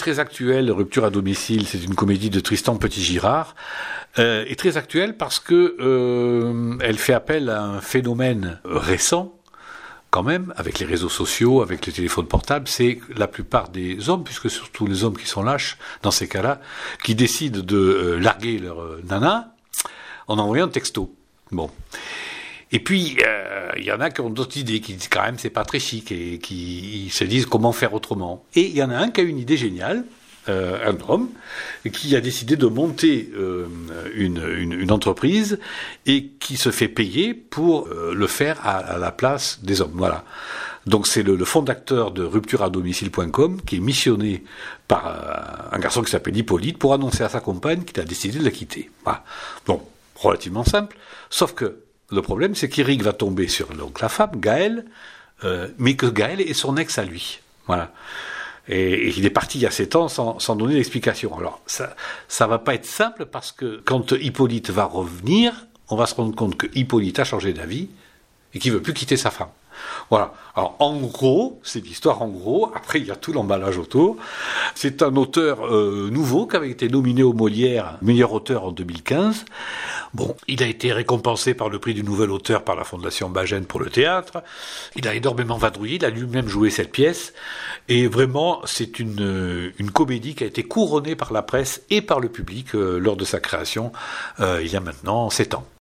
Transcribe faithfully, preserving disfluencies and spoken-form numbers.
très actuelle, Rupture à domicile, c'est une comédie de Tristan Petit-Girard, euh, est très actuelle parce que euh, elle fait appel à un phénomène récent, quand même, avec les réseaux sociaux, avec les téléphones portables. C'est la plupart des hommes, puisque surtout les hommes qui sont lâches, dans ces cas-là, qui décident de euh, larguer leur euh, nana en envoyant un texto. Bon. Et puis, il euh, y en a qui ont d'autres idées, qui disent quand même c'est pas très chic, et qui se disent comment faire autrement. Et il y en a un qui a une idée géniale, euh, un homme, qui a décidé de monter euh, une, une, une entreprise et qui se fait payer pour euh, le faire à, à la place des hommes. Voilà. Donc c'est le, le fondateur de rupture à domicile point com qui est missionné par euh, un garçon qui s'appelle Hippolyte pour annoncer à sa compagne qu'il a décidé de la quitter. Voilà. Bon, relativement simple, sauf que le problème, c'est qu'Éric va tomber sur donc, la femme, Gaëlle, euh, mais que Gaëlle est son ex à lui. Voilà. Et, et il est parti il y a sept ans sans, sans donner d'explication. Alors, ça ça va pas être simple parce que quand Hippolyte va revenir, on va se rendre compte que Hippolyte a changé d'avis et qu'il veut plus quitter sa femme. Voilà. Alors, en gros, c'est l'histoire en gros. Après, il y a tout l'emballage autour. C'est un auteur euh, nouveau qui avait été nominé au Molière, meilleur auteur en deux mille quinze. Bon, il a été récompensé par le prix du nouvel auteur par la Fondation Bajen pour le théâtre. Il a énormément vadrouillé, il a lui-même joué cette pièce. Et vraiment, c'est une, une comédie qui a été couronnée par la presse et par le public euh, lors de sa création, euh, il y a maintenant sept ans.